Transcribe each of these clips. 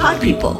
Pod People.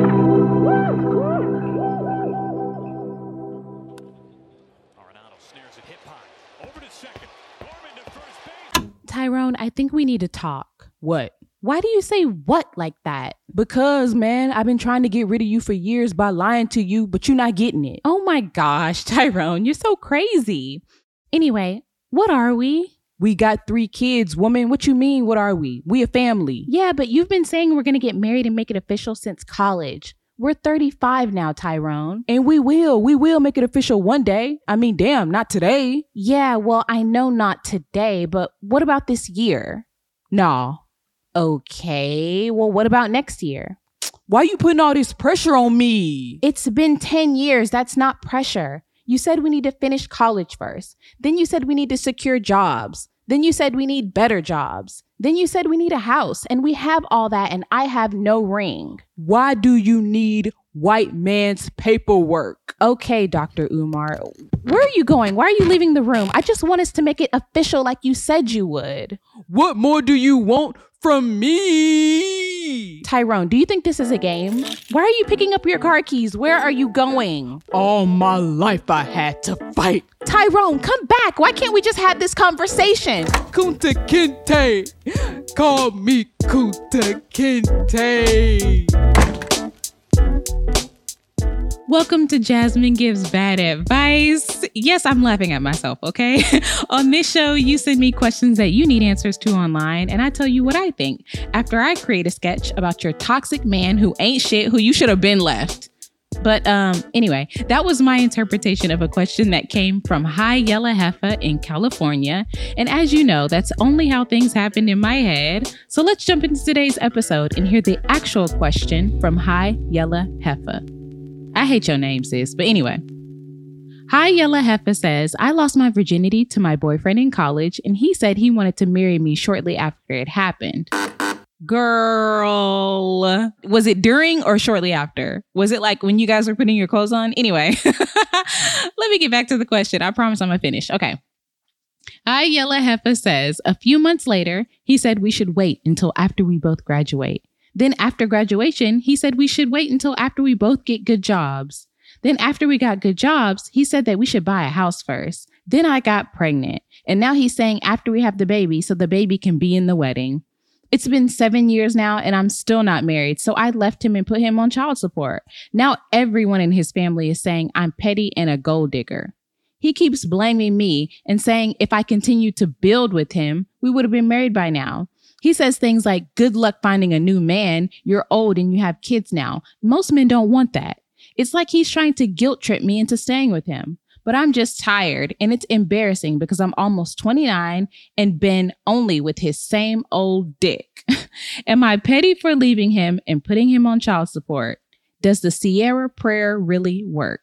Tyrone, I think we need to talk. What? Why do you say what like that? Because, man, I've been trying to get rid of you for years by lying to you, but you're not getting it. Oh my gosh, Tyrone, you're so crazy. Anyway, what are we? We got 3 kids, woman. What you mean, what are we? We a family. Yeah, but you've been saying we're going to get married and make it official since college. We're 35 now, Tyrone. And we will make it official one day. I mean, damn, not today. Yeah, well, I know not today, but what about this year? Nah. Okay, well, what about next year? Why you putting all this pressure on me? It's been 10 years. That's not pressure. You said we need to finish college first. Then you said we need to secure jobs. Then you said we need better jobs. Then you said we need a house, and we have all that, and I have no ring. Why do you need white man's paperwork? Okay, Dr. Umar, where are you going? Why are you leaving the room? I just want us to make it official like you said you would. What more do you want from me? Tyrone, do you think this is a game? Why are you picking up your car keys? Where are you going? All my life I had to fight. Tyrone, come back. Why can't we just have this conversation? Kunta Kinte. Call me Kunta Kinte. Welcome to Jasmine Gives Bad Advice. Yes, I'm laughing at myself, okay? On this show, you send me questions that you need answers to online, and I tell you what I think after I create a sketch about your toxic man who ain't shit, who you should have been left. But anyway, that was my interpretation of a question that came from High Yella Heifer in California. And as you know, that's only how things happened in my head. So let's jump into today's episode and hear the actual question from High Yella Heifer. I hate your name, sis. But anyway, High Yella Heifer says, I lost my virginity to my boyfriend in college, and he said he wanted to marry me shortly after it happened. Girl, was it during or shortly after? Was it like when you guys were putting your clothes on? Anyway, let me get back to the question. I promise I'm gonna finish. Okay. High Yella Heifer says, a few months later, he said we should wait until after we both graduate. Then after graduation, he said we should wait until after we both get good jobs. Then after we got good jobs, he said that we should buy a house first. Then I got pregnant. And now he's saying after we have the baby, so the baby can be in the wedding. It's been 7 years now and I'm still not married. So I left him and put him on child support. Now everyone in his family is saying I'm petty and a gold digger. He keeps blaming me and saying if I continued to build with him, we would have been married by now. He says things like, good luck finding a new man. You're old and you have kids now. Most men don't want that. It's like he's trying to guilt trip me into staying with him. But I'm just tired and it's embarrassing because I'm almost 29 and been only with his same old dick. Am I petty for leaving him and putting him on child support? Does the Sierra prayer really work?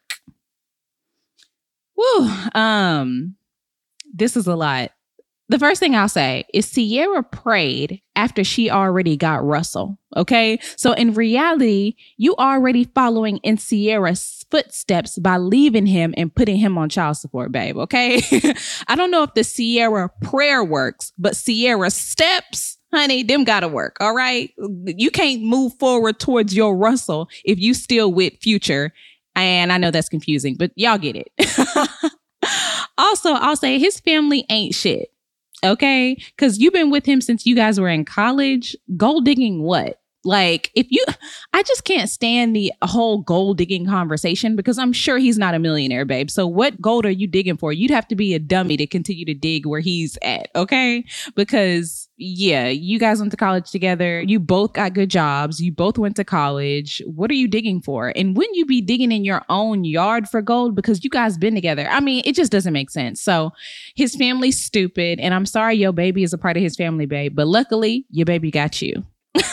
Woo, this is a lot. The first thing I'll say is Sierra prayed after she already got Russell, okay? So in reality, you already following in Sierra's footsteps by leaving him and putting him on child support, babe, okay? I don't know if the Sierra prayer works, but Sierra steps, honey, them gotta work, all right? You can't move forward towards your Russell if you still with Future. And I know that's confusing, but y'all get it. Also, I'll say his family ain't shit. Okay, because you've been with him since you guys were in college. Gold digging what? Like, I just can't stand the whole gold digging conversation because I'm sure he's not a millionaire, babe. So what gold are you digging for? You'd have to be a dummy to continue to dig where he's at, okay? Because, yeah, you guys went to college together. You both got good jobs. You both went to college. What are you digging for? And wouldn't you be digging in your own yard for gold because you guys been together? I mean, it just doesn't make sense. So his family's stupid. And I'm sorry your baby is a part of his family, babe. But luckily, your baby got you.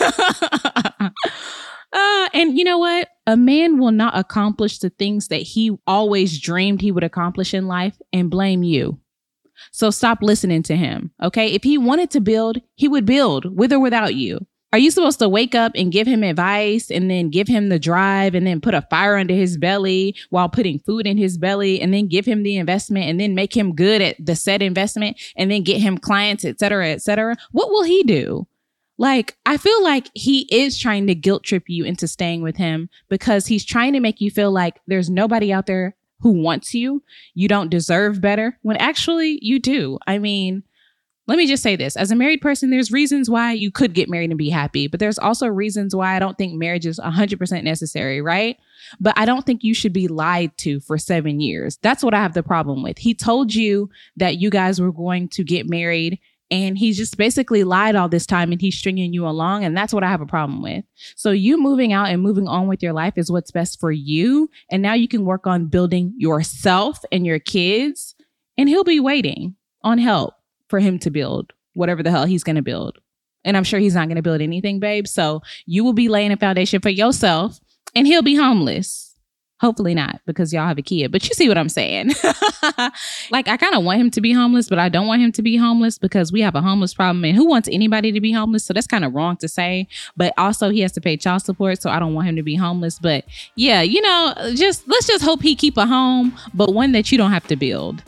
And you know what? A man will not accomplish the things that he always dreamed he would accomplish in life and blame you. So stop listening to him. Okay. If he wanted to build, he would build with or without you. Are you supposed to wake up and give him advice and then give him the drive and then put a fire under his belly while putting food in his belly and then give him the investment and then make him good at the said investment and then get him clients, et cetera, et cetera? What will he do? Like, I feel like he is trying to guilt trip you into staying with him because he's trying to make you feel like there's nobody out there who wants you. You don't deserve better, when actually you do. I mean, let me just say this. As a married person, there's reasons why you could get married and be happy, but there's also reasons why I don't think marriage is 100% necessary, right? But I don't think you should be lied to for 7 years. That's what I have the problem with. He told you that you guys were going to get married, and he's just basically lied all this time, and he's stringing you along. And that's what I have a problem with. So you moving out and moving on with your life is what's best for you. And now you can work on building yourself and your kids, and he'll be waiting on help for him to build whatever the hell he's going to build. And I'm sure he's not going to build anything, babe. So you will be laying a foundation for yourself, and he'll be homeless. Hopefully not, because y'all have a kid. But you see what I'm saying? Like, I kind of want him to be homeless, but I don't want him to be homeless because we have a homeless problem. And who wants anybody to be homeless? So that's kind of wrong to say. But also, he has to pay child support, so I don't want him to be homeless. But yeah, you know, let's just hope he keep a home, but one that you don't have to build.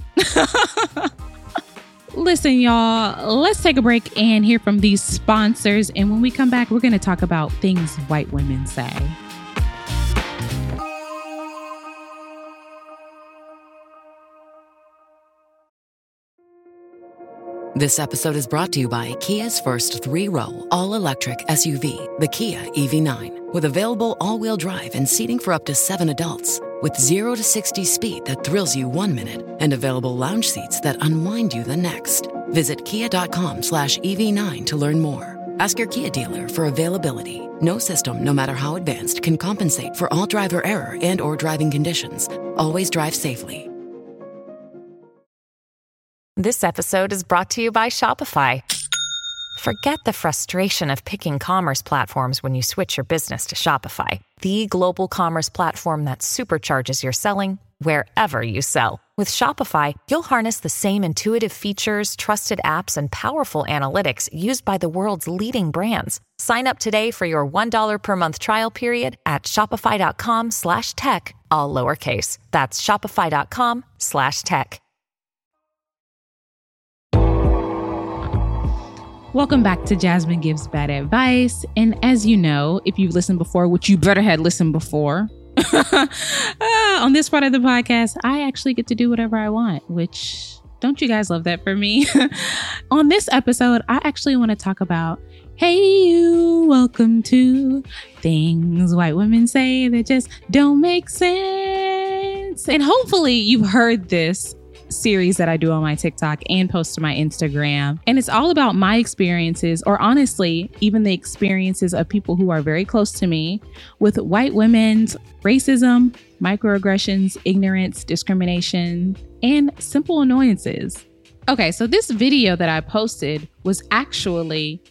Listen, y'all, let's take a break and hear from these sponsors. And when we come back, we're going to talk about things white women say. This episode is brought to you by Kia's first 3-row all-electric SUV, the Kia EV9, with available all-wheel drive and seating for up to 7 adults. With 0 to 60 speed that thrills you 1 minute and available lounge seats that unwind you the next. Visit kia.com/EV9 to learn more. Ask your Kia dealer for availability. No system, no matter how advanced, can compensate for all driver error and or driving conditions. Always drive safely. This episode is brought to you by Shopify. Forget the frustration of picking commerce platforms when you switch your business to Shopify, the global commerce platform that supercharges your selling wherever you sell. With Shopify, you'll harness the same intuitive features, trusted apps, and powerful analytics used by the world's leading brands. Sign up today for your $1 per month trial period at shopify.com/tech, all lowercase. That's shopify.com/tech. Welcome back to Jasmine Gives Bad Advice. And as you know, if you've listened before, which you better had listened before, on this part of the podcast, I actually get to do whatever I want, which, don't you guys love that for me? On this episode, I actually want to talk about, hey, you, welcome to things white women say that just don't make sense. And hopefully you've heard this series that I do on my TikTok and post to my Instagram. And it's all about my experiences, or honestly, even the experiences of people who are very close to me, with white women's racism, microaggressions, ignorance, discrimination, and simple annoyances. Okay, so this video that I posted was actually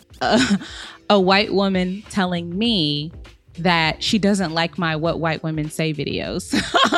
a white woman telling me that she doesn't like my What White Women Say videos.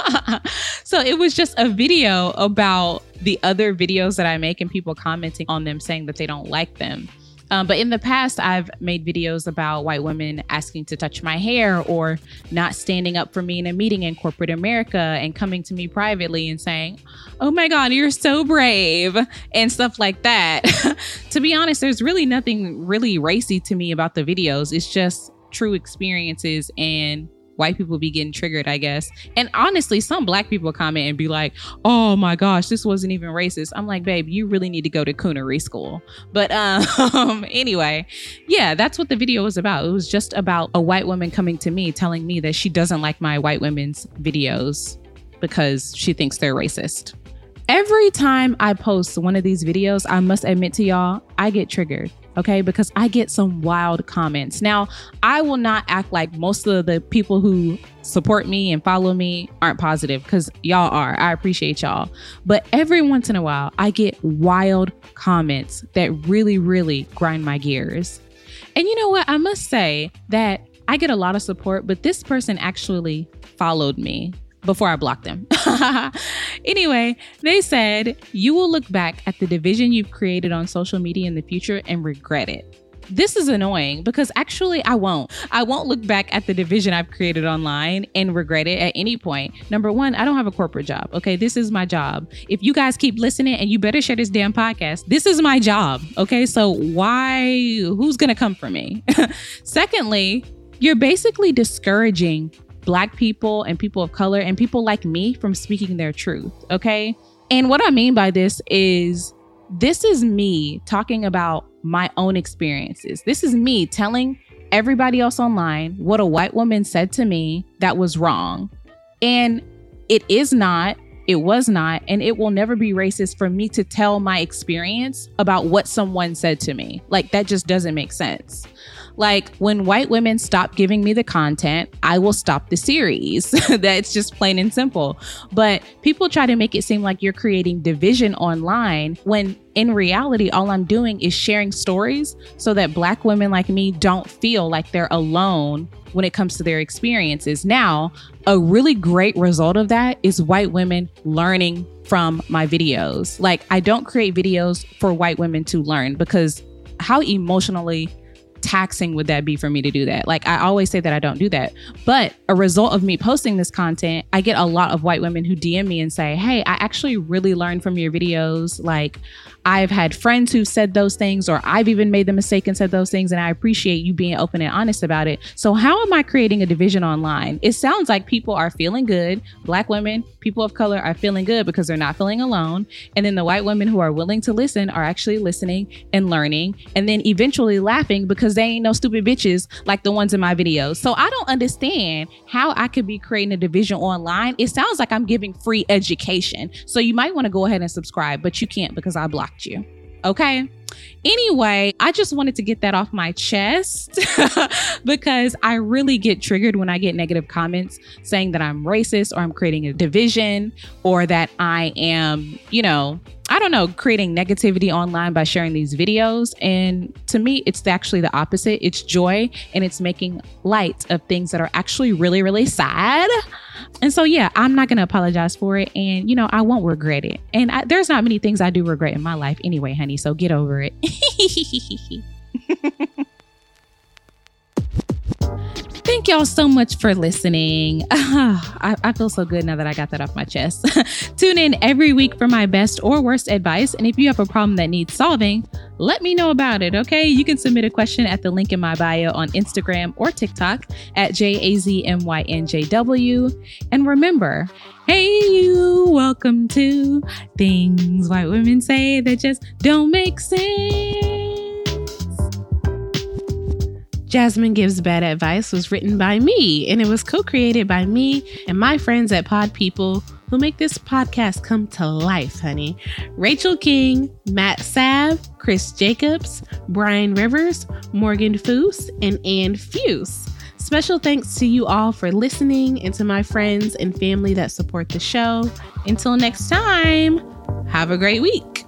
So it was just a video about the other videos that I make and people commenting on them saying that they don't like them. But in the past, I've made videos about white women asking to touch my hair or not standing up for me in a meeting in corporate America and coming to me privately and saying, oh my God, you're so brave, and stuff like that. To be honest, there's really nothing really racy to me about the videos. It's just true experiences, and white people be getting triggered, I guess. And honestly, some black people comment and be like, oh my gosh, this wasn't even racist. I'm like, babe, you really need to go to coonery school. But anyway, yeah, that's what the video was about. It was just about a white woman coming to me telling me that she doesn't like my white women's videos because she thinks they're racist. Every time I post one of these videos, I must admit to y'all, I get triggered. Okay, because I get some wild comments. Now, I will not act like most of the people who support me and follow me aren't positive, because y'all are. I appreciate y'all. But every once in a while, I get wild comments that really, really grind my gears. And you know what? I must say that I get a lot of support, but this person actually followed me before I blocked them. Anyway, they said, you will look back at the division you've created on social media in the future and regret it. this is annoying because actually I won't look back at the division I've created online and regret it at any point. Number one, I don't have a corporate job. Okay. This is my job. If you guys keep listening, and you better share this damn podcast, this is my job. Okay. So who's going to come for me? Secondly, you're basically discouraging Black people and people of color and people like me from speaking their truth. Okay. And what I mean by this is me talking about my own experiences. This is me telling everybody else online what a white woman said to me that was wrong. And it was not, and it will never be racist for me to tell my experience about what someone said to me. Like, that just doesn't make sense. Like, when white women stop giving me the content, I will stop the series. That's just plain and simple. But people try to make it seem like you're creating division online when in reality, all I'm doing is sharing stories so that Black women like me don't feel like they're alone when it comes to their experiences. Now, a really great result of that is white women learning from my videos. Like, I don't create videos for white women to learn, because how emotionally taxing would that be for me to do that? Like, I always say that I don't do that. But a result of me posting this content, I get a lot of white women who DM me and say, hey, I actually really learned from your videos. Like, I've had friends who said those things, or I've even made the mistake and said those things, and I appreciate you being open and honest about it. So how am I creating a division online? It sounds like people are feeling good. Black women, people of color are feeling good because they're not feeling alone. And then the white women who are willing to listen are actually listening and learning, and then eventually laughing because they ain't no stupid bitches like the ones in my videos. So I don't understand how I could be creating a division online. It sounds like I'm giving free education. So you might want to go ahead and subscribe, but you can't because I blocked you. Okay. Anyway, I just wanted to get that off my chest because I really get triggered when I get negative comments saying that I'm racist, or I'm creating a division, or that I am, creating negativity online by sharing these videos. And to me, it's actually the opposite. It's joy, and it's making light of things that are actually really, really sad. And so, yeah, I'm not going to apologize for it. And, I won't regret it. And there's not many things I do regret in my life anyway, honey. So get over it. Thank y'all so much for listening. I feel so good now that I got that off my chest. Tune in every week for my best or worst advice. And if you have a problem that needs solving, let me know about it, okay? You can submit a question at the link in my bio on Instagram or TikTok at JAZMYNJW. And remember, hey, you, welcome to Things White Women Say That Just Don't Make Sense. Jasmine Gives Bad Advice was written by me, and it was co-created by me and my friends at Pod People, who make this podcast come to life, honey. Rachel King, Matt Sav, Chris Jacobs, Brian Rivers, Morgan Foose, and Ann Fuse. Special thanks to you all for listening, and to my friends and family that support the show. Until next time, have a great week.